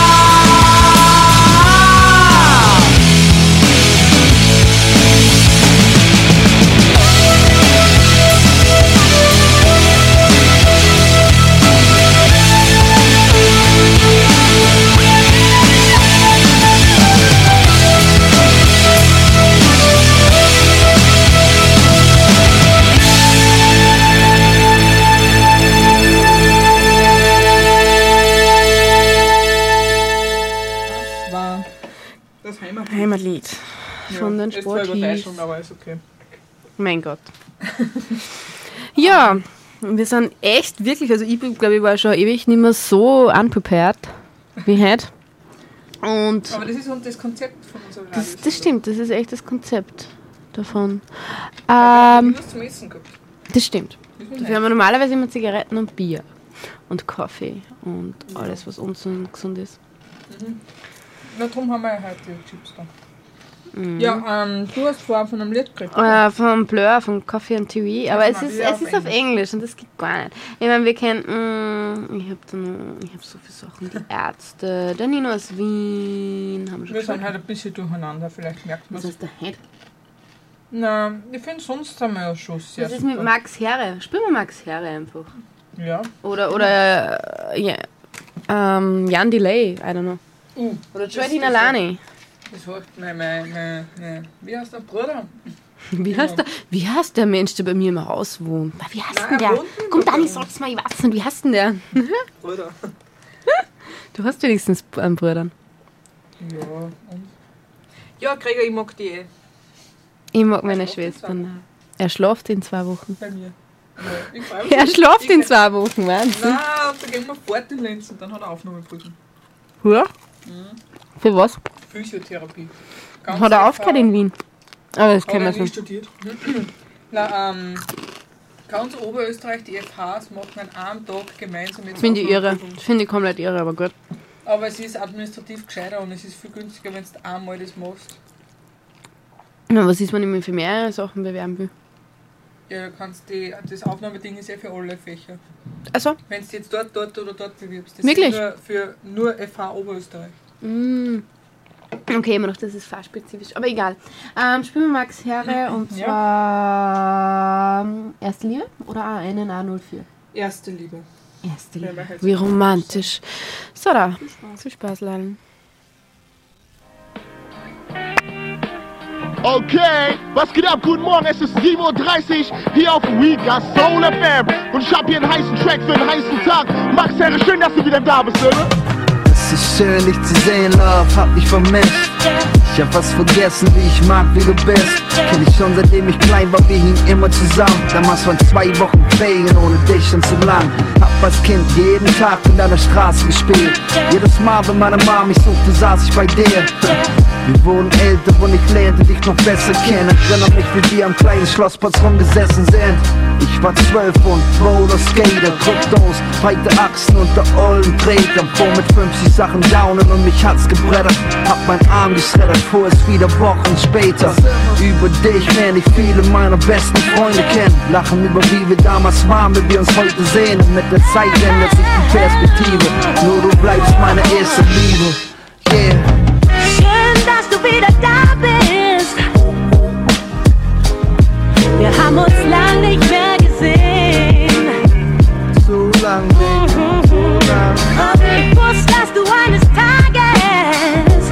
Heimatlied von ja, den Sportis. Aber ist okay. Mein Gott. Ja, wir sind echt wirklich, also ich glaube, ich war schon ewig nicht mehr so unprepared wie heute. Und aber das ist das Konzept von unserem Radio. Das, das stimmt, das ist echt das Konzept davon. Ja, ähm, wir haben zum Essen gehabt. Das stimmt. Wir haben normalerweise immer Zigaretten und Bier und Kaffee und ja. alles, was ungesund ist. Mhm. Na, darum haben wir ja heute die Chips da. Mhm. Ja, ähm, du hast vorhin von einem Lied gekriegt. Äh, vom Blur, von Coffee and T V. Aber ja, es ist, es auf, ist auf Englisch und das geht gar nicht. Ich meine, wir kennen, mh, ich habe hab so viele Sachen. Die Ärzte, der Nino aus Wien. Haben wir wir sind halt ein bisschen durcheinander, vielleicht merkt man es. Was ist der Head? Na, ich finde, sonst haben wir ja schon sehr. Was ist super. mit Max Herre? Spielen wir Max Herre einfach. Ja. Oder, oder, äh, ja, ähm, Jan Delay, I don't know. Uh, oder Joaquin Alani. Das heißt, mein, mein, mein, mein, wie heißt der Bruder? Wie heißt der, wie heißt der Mensch, der bei mir im Haus wohnt? Wie heißt Nein, denn der? Komm, Dani, sag's mal, ich weiß nicht, wie heißt denn der? Bruder. Du hast wenigstens einen Bruder. Ja, und? Ja, Gregor, ich mag die eh. Ich mag meine Schwester. Er schläft in zwei Wochen. Bei mir. Ja, ich freu mich er schläft in zwei Wochen, meinst du? Nein, da gehen wir fort in Linz und dann hat er Aufnahmeprüfung. Ja? Mhm. Für was? Physiotherapie. Ganz hat er aufgehört in Wien? Aber das kennen wir schon. nicht. Studiert. Na, ähm, ganz Oberösterreich, die F Hs machen an einem Tag gemeinsam jetzt. Finde ich irre. Finde ich komplett irre, aber gut. Aber es ist administrativ gescheiter und es ist viel günstiger, wenn du einmal das machst. Na, was ist, wenn ich mich für mehrere Sachen bewerben will? Ja, du kannst die, das Aufnahmeding ist ja für alle Fächer. Also? Wenn du jetzt dort, dort oder dort bewirbst. Das Wirklich? ist nur für nur F H Oberösterreich. Mm. Okay, immer noch, das ist fachspezifisch. Aber egal. Ähm, spielen wir Max Herre und zwar ja. Erste Liebe oder A einen A null vier? Erste Liebe. Erste Liebe. Wie romantisch. So, da. Viel Spaß, Leiden. Okay, was geht ab? Guten Morgen, es ist sieben Uhr dreißig hier auf We Got Soul F M und ich hab hier einen heißen Track für einen heißen Tag. Max Herre, schön, dass du wieder da bist, oder? Es ist schön, dich zu sehen, Love, hab dich vermisst. Ich hab was vergessen, wie ich mag, wie du bist. Kenn ich schon seitdem ich klein war, wir hingen immer zusammen. Damals waren zwei Wochen Ferien ohne dich schon zu lang. Hab als Kind jeden Tag in deiner Straße gespielt. Jedes Mal, wenn meine Mom mich suchte, saß ich bei dir. Wir wurden älter und ich lernte dich noch besser kennen. Erinnere mich, wie wir am kleinen Schlossplatz rumgesessen sind. Ich war zwölf und Roller Skater, Kryptos, breite Achsen und der ollen Treter. Fuhr mit fünfzig Sachen downen und mich hat's gebrettert. Hab meinen Arm geschreddert, fuhr es wieder Wochen später. Über dich lerne ich viele meiner besten Freunde kennen. Lachen über wie wir damals waren, wie wir uns heute sehen. Und mit der Zeit ändert sich die Perspektive. Nur du bleibst meine erste Liebe. Yeah. Schön, dass du wieder da bist. Wir haben uns lang nicht mehr gesehen. So lang, baby, so lang. Aber ich wusste, dass du eines Tages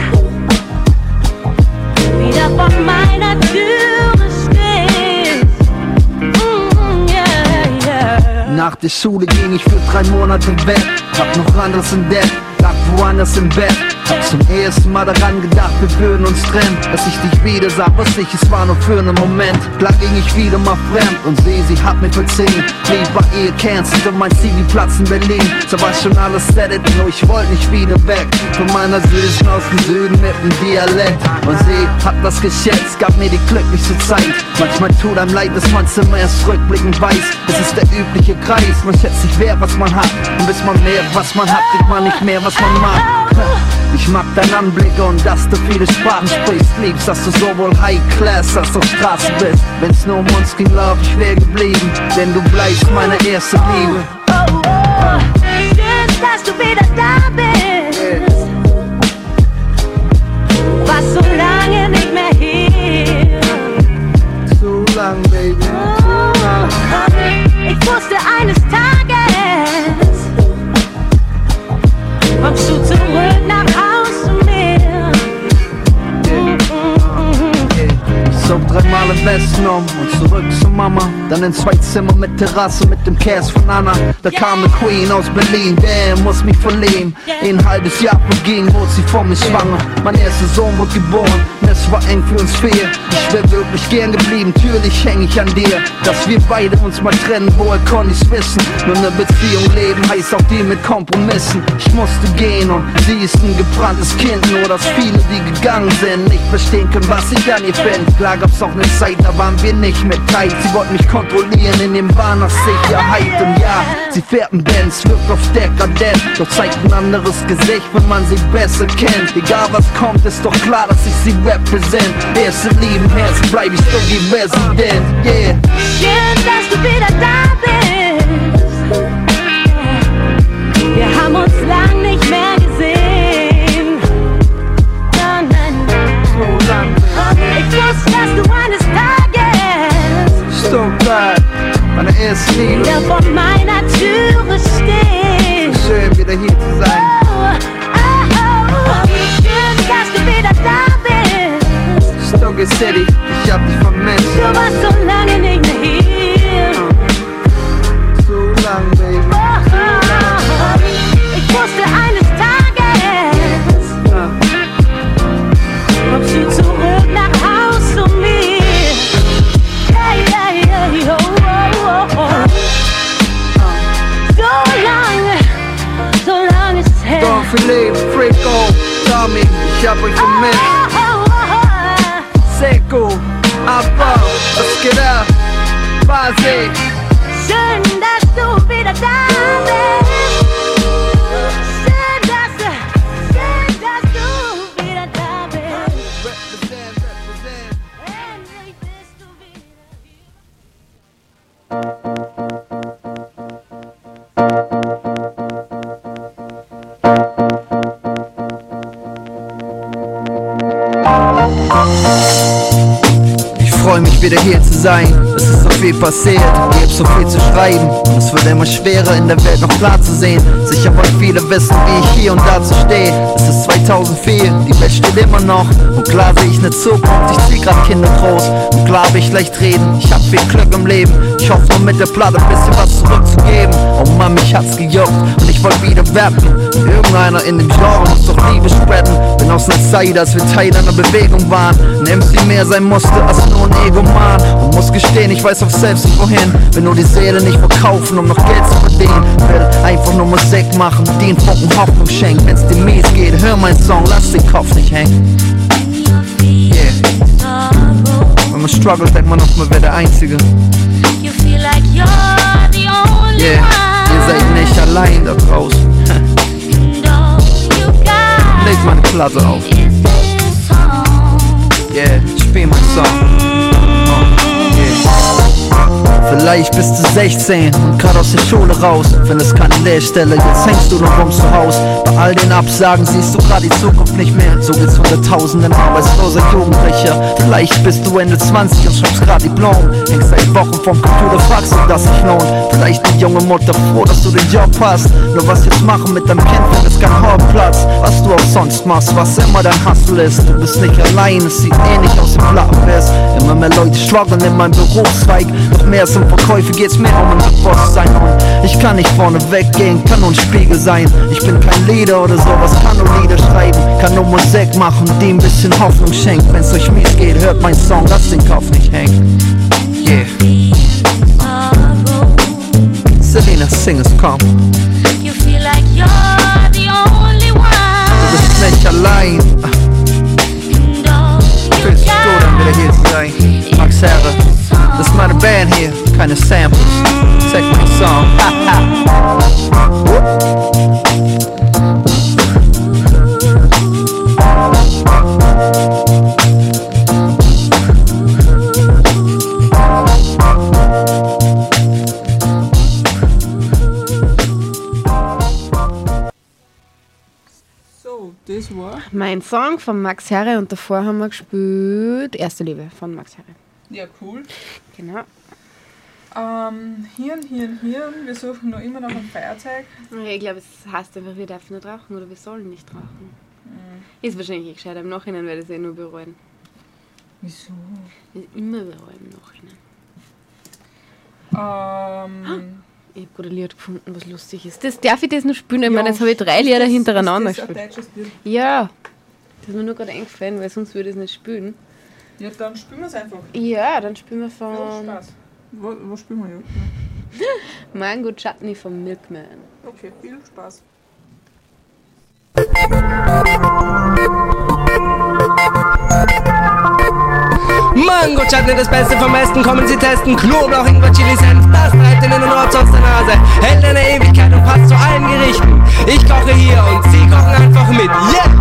wieder vor meiner Türe stehst. Mm, yeah, yeah. Nach der Schule ging ich für drei Monate weg. Hab noch anderes entdeckt, lag woanders im Bett. Hab zum ersten Mal daran gedacht, wir würden uns trennen. Als ich dich wieder sah, wusste ich, es war nur für einen Moment. Klar ging ich wieder mal fremd und sie, sie hat mir verziehen. Blieb bei ihr cancelled und mein C V-Platz in Berlin. So war schon alles settet, nur ich wollte nicht wieder weg. Von meiner Süßen aus dem Süden mit dem Dialekt. Und sie hat das geschätzt, gab mir die glücklichste Zeit. Manchmal tut einem leid, dass man's immer erst rückblickend weiß. Es ist der übliche Kreis, man schätzt nicht wert, was man hat. Und bis man mehr, was man hat, kriegt man nicht mehr, was man mag. Ich mag deinen Anblick und dass du viele Sprachen sprichst. Liebst, dass du sowohl High Class als auch Straße bist. Wenn's nur um uns ging, Love, ich wär geblieben. Denn du bleibst meine erste Liebe. Oh, oh, schön, dass du wieder da bist. Warst so lange nicht mehr hier. So lang, baby, so lang. Ich wusste eines Tages kommst du zurück nach Haus zu mir. Ich zog dreimal im Westen um und zurück zu Mama. Dann in zwei Zimmer mit Terrasse mit dem Cash von Anna. Da kam eine Queen aus Berlin, der muss mich verleben. Ein halbes Jahr verging, wurde sie von mir schwanger. Mein erster Sohn wurde geboren, es war eng für uns vier. Ich wär wirklich gern geblieben, natürlich häng ich an dir. Dass wir beide uns mal trennen, woher konnte ich's wissen? Nur eine Beziehung leben heißt auch die mit Kompromissen. Ich musste gehen und sie ist ein gebranntes Kind. Nur dass viele, die gegangen sind, nicht verstehen können, was ich an ihr find. Klar gab's auch eine Zeit, da waren wir nicht mit tight. Sie wollte mich kontrollieren in dem Bahn nach Sicherheit. Und ja, sie fährt ein Benz, wirkt auf dekadent, doch zeigt ein anderes Gesicht, wenn man sie besser kennt. Egal was kommt, ist doch klar, dass ich sie represent. Erste Lieben, Herz, bleib ich so wie Resident, yeah. Schön, dass du wieder da bist. Wir haben uns lang nicht mehr gesehen. Nein, nein, nein. So lang. Ich wusste, dass du eines Tages so glad, meine erste Liebe wieder vor meiner Türe stehst. Schön wieder hier zu sein. Oh, oh, oh. Schön, dass du wieder da bist. Stoke City, ich hab dich vermisst. Du warst so lange nicht mehr hier. So lang, baby. Oh, oh, oh. Ich wusste eines Tages kommst du zurück nach Haus zu mir. Hey, hey, hey, oh, oh, oh, oh. So lange, so lange ist es her. Don Philippe, Frico, Tommy, ich hab euch vermisst. Oh, oh, oh, oh. Seco, Abbau, was geht ab? Basi. Schön, dass du wieder da bist. Schön, dass du freu mich wieder hier zu sein. Es ist so viel passiert, ich hab so viel zu schreiben. Und es wird immer schwerer in der Welt noch klar zu sehen. Sicher wollen viele wissen, wie ich hier und dazu stehe. Es ist zweitausendvier, die Welt steht immer noch. Und klar sehe ich ne Zukunft, ich zieh grad Kinder groß. Und klar hab ich leicht reden, ich hab viel Glück im Leben. Ich hoffe nur mit der Platte ein bisschen was zurückzugeben. Oh Mann, mich hat's gejuckt und ich wollte wieder rappen. Und irgendeiner in dem Genre muss doch Liebe spreaden. Bin aus ner Zeit, als wir Teil einer Bewegung waren. Ein M C mehr sein musste als nur ein Egoman. Und muss gestehen, ich weiß auch selbst nicht wohin. Will nur die Seele nicht verkaufen, um noch Geld zu verdienen. Will einfach nur Musik machen, die einen Funken Hoffnung schenkt. Wenn's dir mies geht, hör meinen Song, lass den Kopf nicht hängen. Yeah. Wenn man struggelt, denkt man oft, man wäre der Einzige. Yeah, ihr seid nicht allein da draußen. Leg meine Platte auf. Yeah, spiel mein Song. Oh, yeah. Vielleicht bist du sechzehn und grad aus der Schule raus. Findest keine Lehrstelle, jetzt hängst du noch rum zu Haus. Bei all den Absagen siehst du grad die Zukunft nicht mehr. So geht's hunderttausenden arbeitsloser Jugendlicher. Vielleicht bist du Ende zwanzig und schreibst grad Diplom. Hängst seit Wochen vom Computer, fragst, ob das sich lohnt. Vielleicht die junge Mutter froh, dass du den Job hast. Nur was jetzt machen mit deinem Kind, wenn es kein Hauptplatz. Was du auch sonst machst, was immer dein Hustle ist. Du bist nicht allein, es sieht ähnlich aus im Plattenbiss. Immer mehr Leute strugglen in meinem Berufszweig. Noch mehr zum Verkäufe geht's mir um ein Boss sein. Und ich kann nicht vorne weggehen, kann nur ein Spiegel sein. Ich bin kein Leader oder sowas, kann nur Lieder schreiben. Kann nur Musik machen, die ein bisschen Hoffnung schenkt. Wenn's euch mies geht, hört mein Song, lass den Kopf nicht hängen. Yeah. Selena, sing es, komm. You feel like you're the only one. Du bist nicht allein. Fühlt sich gut an, wieder hier zu sein. Max Herre, das ist meine Band hier, keine Samples. Check mein Song. Das war mein Song von Max Herre und davor haben wir gespielt Erste Liebe von Max Herre. ja cool. Genau. Ähm, Hirn, Hirn, Hirn. Wir suchen noch immer nach einem Feuerzeug. Ich glaube, es heißt einfach, wir dürfen nicht rauchen oder wir sollen nicht rauchen. Mhm. Ist wahrscheinlich eh gescheiter. Im Nachhinein werde ich es eh nur bereuen. Wieso? Immer bereuen im Nachhinein. Ähm... Ich habe gerade ein Lied gefunden, was lustig ist. Das, darf ich das noch spielen? Ich ja, meine, jetzt habe ich drei Lieder hintereinander ist das gespielt. Lied? Ja, das ist mir nur gerade eingefallen, weil sonst würde ich es nicht spielen. Ja, dann spielen wir es einfach. Ja, dann spielen wir von... Ja, Spaß. Wo, wo spielen wir ja? Mango Chutney von Milkman. Okay, viel Spaß. Mango Chutney, das Beste vom Besten, kommen Sie testen. Knoblauch, Ingwer, Chili, Senf, das treibt Ihnen den Rotz aus der Nase. Hält eine Ewigkeit und passt zu allen Gerichten. Ich koche hier und Sie kochen einfach mit. Yeah!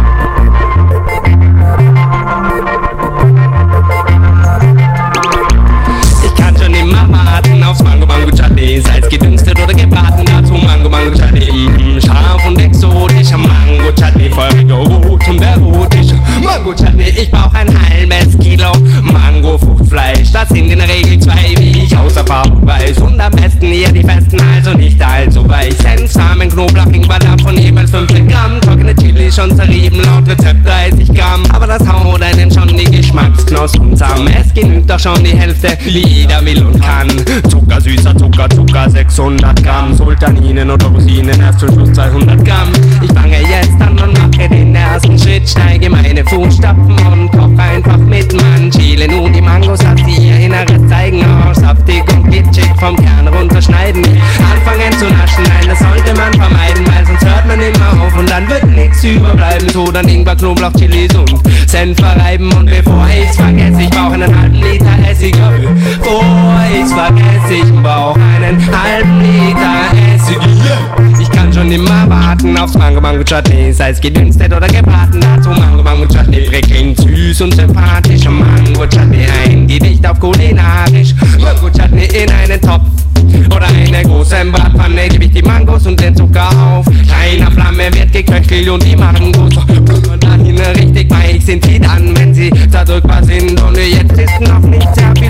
Ich kann schon immer warten aufs Mango Mango Chutney. Salz gedünstet oder gebraten, dazu Mango Mango Chutney. Mm, scharf und exotischer Mango Chutney, feuriger Rot und erotischer Mango Chutney. Ich brauch ein halbes Kilo Mango Fruchtfleisch. Das sind in der Regel zwei, wie ich aus Erfahrung weiß. Und am besten hier die festen, also nicht allzu weich. Senf, Samen, Knoblauch, Ingwer, davon jeweils fünfzehn Gramm. Trockene Chili schon zerrieben, laut Rezept dreißig Gramm. Aber das haut einen schon die Geschmacksknospen zusammen. Es genügt doch schon die Hälfte, wie jeder will und kann. Zucker, süßer Zucker, Zucker, sechshundert Gramm. Sultaninen oder Rosinen, erst zum Schluss zweihundert Gramm. Ich fange jetzt an und mache den ersten Schritt. Steige meine Fußstapfen und koch einfach mit, Mann. Chile nun, die Mangos hat sie ihr Inneres zeigen aus. Saftig und kitschig vom Kern runterschneiden. Anfangen zu naschen, nein, das sollte man vermeiden, weil sonst hört man immer auf und dann wird nichts überbleiben. So dann Ingwer, Knoblauch, Chilis und Senf verreiben. Und bevor ich's vergesse, ich brauch einen halben Liter Essigöl. Bevor ich's vergesse, ich brauch einen halben Liter Essigöl. Ich kann schon immer warten aufs Mango Mango Chutney, sei es gedünstet oder gebraten. Dazu Mango Mango Chutney, prickelnd, süß und sympathisch. Mango Chutney, ein Gedicht auf kulinarisch. Mango Chutney in einen Topf oder eine große Bratpfanne, gebe ich die Mangos und den Zucker auf. Kleiner Flamme wird geköchelt und die Mangos dahin richtig weich sind sie dann, wenn sie zerdrückbar sind. Und jetzt ist noch nicht sehr viel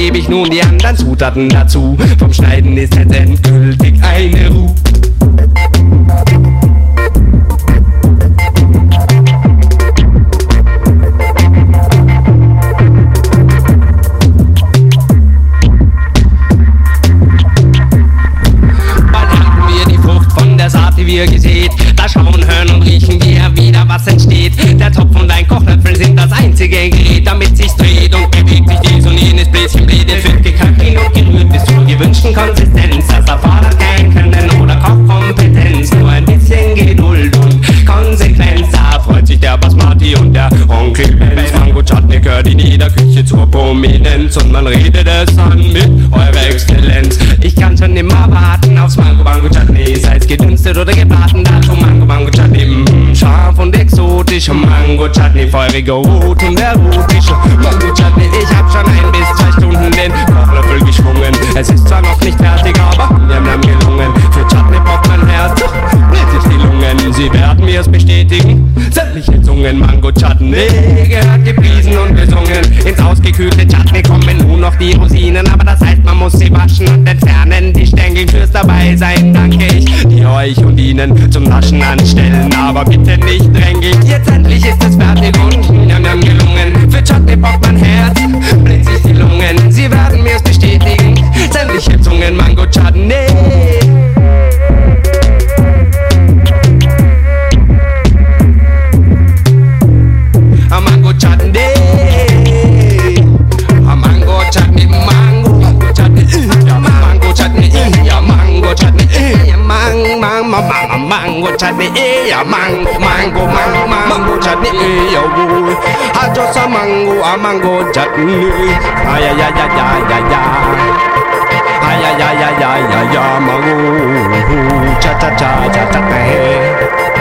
gebe ich nun die anderen Zutaten dazu. Vom Schneiden ist jetzt endgültig eine Ruhe. Die wir gesät, da schauen, hören und riechen wir wieder, was entsteht. Der Topf und ein Kochlöffel sind das einzige Gerät, damit sich's dreht und bewegt sich dies und jenes Bläschen Bläde. Wird gekackt und gerührt bis zur gewünschten Konsistenz. Das erfordert kein Können oder Kochkompetenz, nur ein bisschen Geduld und Konsequenz. Da freut sich der Basmati und der Onkel Benz. Mango Chutney gehört in jeder Küche zur Prominenz und man redet es an mit eurer Exzellenz. Ich kann schon immer warten aufs Mango Mango Chutney, sei's gedünstet oder gebraten, dazu Mango Mango Chutney, mm, scharf und exotisch. Mango Chutney, feurige Rot und erotische Mango Chutney. Ich hab schon ein bis zwei Stunden den Kochlöffel geschwungen. Es ist zwar noch nicht fertig, aber mir haben gelungen. Für Chutney braucht mein Herz, bläht sich die Lungen. Sie werden mir es bestätigen, sämtliche Zungen. Mango Chutney gehört gepriesen und besungen. Ins ausgekühlte Chutney kommen nun noch die Rosinen, aber das heißt, man muss sie waschen und entfernen. Die Stängel fürs Dabeisein danke ich, die euch und ihnen zum Naschen anstellen, aber bitte nicht drängig. Jetzt endlich ist es fertig und mir haben gelungen. Für Chutney braucht mein Herz, bläht sich die Lungen. Sie werden mir es bestätigen, sämtliche Zungen. Mango Chutney. A Mango Chutney, a Mango Chutney, Mango, Mango Chutney, ja Mango Chutney, ja Mango Chutney, ja Mang, Mang, Mang, Mango Chutney, ja Mango, Mango, Mango, Mango Chutney, jawohl. Hat just a Mango, a Mango Chutney, ah ja ja ja ja ja ja, ah ja ja ja ja ja ja Mango, cha cha cha cha cha hey.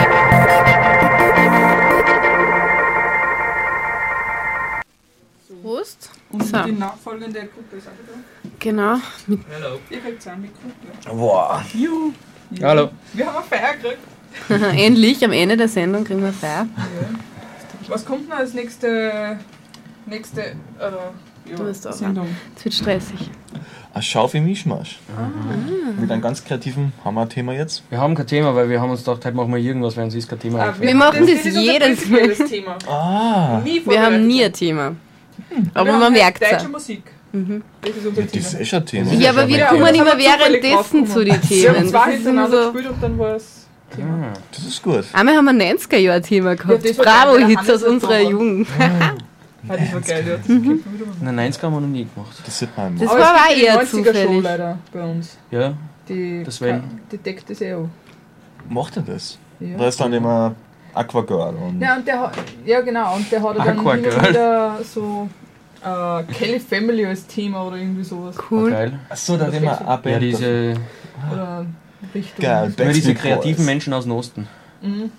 Prost. Und So. die nachfolgende Gruppe ist auch da. Genau. Mit Hallo. Ihr kriegt zusammen mit Gruppe. Boah. Juhu. Hallo. Wir haben eine Feier gekriegt. Endlich, am Ende der Sendung kriegen wir Feier. Ja. Was kommt denn als nächste, nächste äh, ja, Du bist auch Sendung? Es wird stressig. Ein Schaufi Mischmasch. Ah. Mit einem ganz kreativen Hammer-Thema jetzt. Wir haben kein Thema, weil wir haben uns gedacht, heute machen wir irgendwas, weil uns ist kein Thema. Ah, einfällt. Wir machen das, Das ist unser jedes Mal. prinzipielles Thema. Ah. Nie Wir vorbereitet. haben nie ein Thema. Aber Wir man haben merkt es. deutsche Musik. Mhm. Das ist unser Das Thema. ist eh schon ein Thema. Ja, aber wir Ja, kommen das immer haben wir zufällig währenddessen zu den draufgekommen. Wir haben Themen. zwei Das ist immer hintereinander so. gespielt und dann war es Thema. Ah. Das ist gut. Einmal haben wir ein neunziger-Jahr-Thema gehabt. Ja, das war geil, der Bravo-Hits Hannes aus hat unserer da Jugend. Ah, das war geil, ja. Das Mhm. kennt man wieder mal. In den neunziger haben wir noch nie gemacht. Das sieht man Das immer. Aber war es aber gibt die eher neunziger Show zufällig. leider bei uns. Ja, Die, Das Sven. die deckt das eh auch. Macht er das? Ja. Da ist dann immer Aquagirl. Und Ja, und der hat, ja genau, und der hat dann hin Aquagirl. und wieder so äh, Kelly Family als Thema oder irgendwie sowas. Cool. geil. Achso, da hat immer eine Band. Ja, diese, Oder Richtung. Geil. nur diese Backstreet kreativen Boys. Menschen aus dem Osten. Mhm.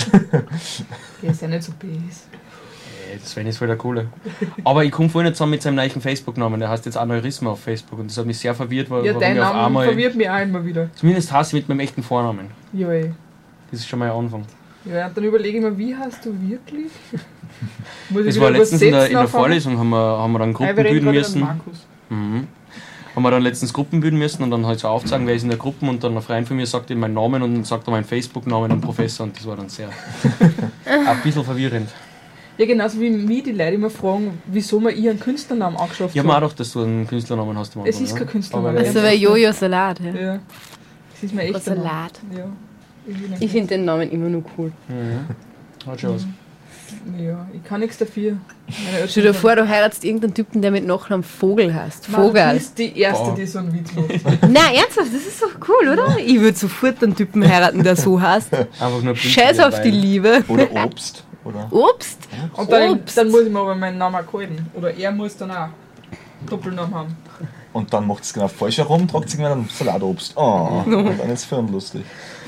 Der ist ja nicht so base. Ey, das wäre jetzt voll der Coole. Aber ich komme vorhin nicht zusammen mit seinem neuen Facebook-Namen, der heißt jetzt Aneurysma auf Facebook und das hat mich sehr verwirrt, weil Ja, warum dein ich auf Name einmal, verwirrt mich auch immer wieder. zumindest heißt ich mit meinem echten Vornamen. Ja, ey. Das ist schon mal ein Anfang. Ja, und dann überlege ich mir, wie heißt du wirklich? Muss Das ich war wieder letztens in der, in übersetzen der auf einmal? Vorlesung, haben wir, haben wir dann Gruppen Nein, wir reden bilden gerade müssen. über den Markus. Mhm. Haben wir dann letztens Gruppen bilden müssen und dann halt so aufzeigen, wer ist in der Gruppe und dann ein Freund von mir sagt ihm meinen Namen und sagt dann meinen Facebook-Namen am Professor und das war dann sehr ein bisschen verwirrend. Ja, genauso wie mich die Leute immer fragen, wieso man ihren Künstlernamen angeschafft Ich habe mir auch gedacht, dass du einen Künstlernamen hast. am Es Anfang, ist ja. kein Künstlername. Aber- Das ist aber Jojo Salat. Ja. Ja. Das ist mir echt Salat. Ja. Irgendwie nicht. Ich finde den Namen immer nur cool. Mhm. Hat schon was. Ja, ich kann nichts dafür. Meine Eltern Stell dir sagen- vor, du heiratst irgendeinen Typen, der mit Nachnamen Vogel heißt. Nein, Vogel. Du bist die Erste, Boah. die so einen Witz macht. Nein, ernsthaft, das ist doch cool, oder? Ich würde sofort einen Typen heiraten, der so heißt. Einfach nur Scheiß auf die Liebe. Oder Obst. Oder? Obst? Und dann, Obst. dann muss ich mir aber meinen Namen auch halten. Oder er muss dann auch Doppelnamen haben. Und dann macht es genau falsch herum, tragt sich einen Salatobst. Oh, und dann ist es für ihn lustig.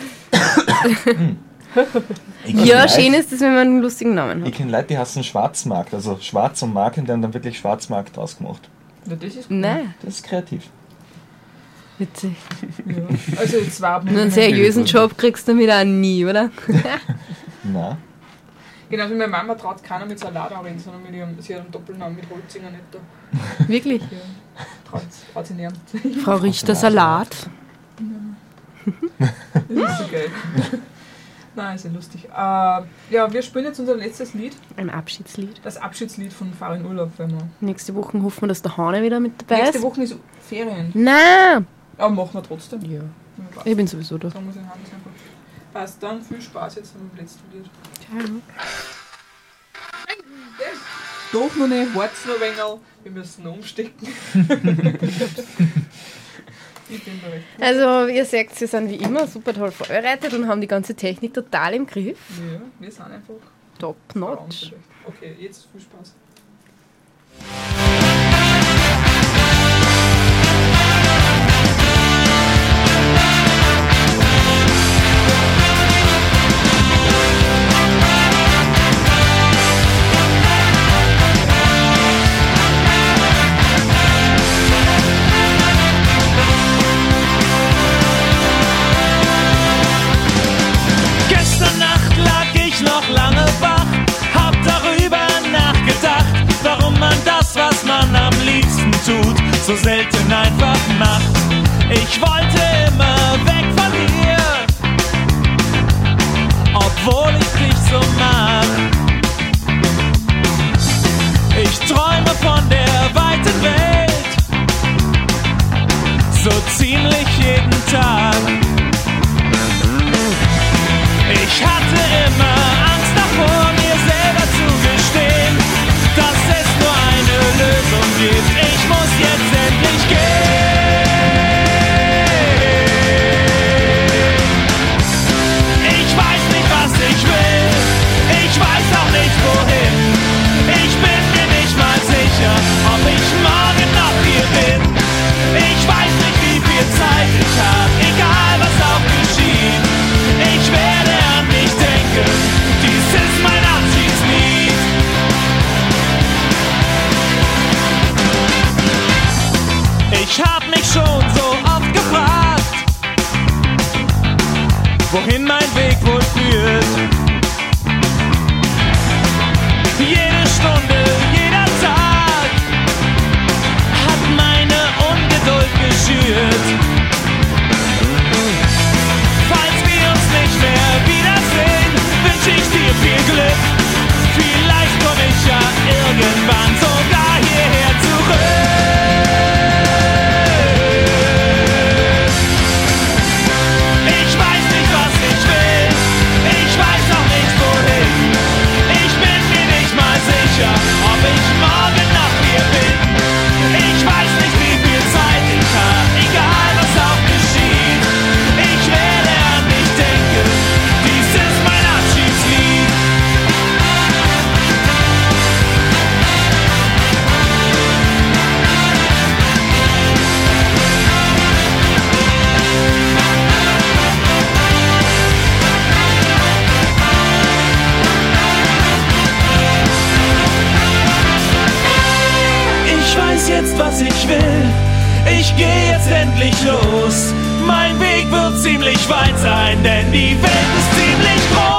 Ich kenn Ja, Leute- schön ist es, wenn man einen lustigen Namen Ich hat. kenne Leute, die hassen Schwarzmarkt, also Schwarz und Markt und die haben dann wirklich Schwarzmarkt draus gemacht. Ja, das ist cool. Nein, Das ist kreativ. witzig. Ja. Also jetzt war Nur einen seriösen Job kriegst du damit auch nie, oder? Nein. Genau, wie meine Mama traut keiner mit Salat anreden, sondern mit ihrem, sie hat einen Doppelnamen mit Holzinger nicht da. Wirklich? Ja. Traut, traut sich nicht. Frau Richter Salat. Das ist so geil. Nein, ist ja lustig. Äh, ja, wir spielen jetzt unser letztes Lied. Ein Abschiedslied. Das Abschiedslied von Fahr in Urlaub. Wenn wir Nächste Woche hoffen wir, dass der Hane wieder mit dabei Nächste ist. Woche ist Ferien. Nein! Aber machen wir trotzdem. Ja. Ich bin sowieso da. Sagen wir es in Hand, einfach. Passt dann, viel Spaß jetzt mit dem letzten Lied. Ciao. Doch noch nicht, wart's noch ein wenig. Wir müssen noch umstecken. Ich bin da recht gut. Also, ihr seht, wir sind wie immer super toll vorbereitet und haben die ganze Technik total im Griff. Ja, wir sind einfach top notch. Okay, jetzt viel Spaß. Gestern Nacht lag ich noch lange wach, hab darüber nachgedacht, warum man das, was man am liebsten tut, so selten einfach macht. Ich wollte immer weg von hier, obwohl ich dich so mag. Ich träume von der weiten Welt, so ziemlich jeden Tag. Ich hatte immer Angst davor, mir selber zu gestehen, dass es nur eine Lösung gibt. Ich muss jetzt endlich gehen. Ich weiß nicht, was ich will. Ich weiß auch nicht, wohin. Ich bin mir nicht mal sicher, ob ich morgen noch hier bin. Ich weiß nicht, wie viel Zeit ich hab, egal was auch geschieht. Ich werde an dich denken, dies ist mein Abschiedslied. Ich hab mich schon so oft gefragt, wohin mein Weg wohl führt. Jede Stunde, jeder Tag hat meine Ungeduld geschürt. Falls wir uns nicht mehr wiedersehen, wünsch ich dir viel Glück. Vielleicht komm ich ja irgendwann sogar hierher zurück. Ich weiß nicht, was ich will. Ich weiß auch nicht, wohin. Ich bin mir nicht mal sicher, ob ich morgen noch hier bin. Ich weiß nicht, wie viel Zeit ich hab, egal was auch geschieht. Ich werde an dich denken, dies ist mein Abschiedslied. Ich weiß jetzt, was ich will. Ich geh jetzt endlich los. Mein Weg wird ziemlich weit sein, denn die Welt ist ziemlich groß.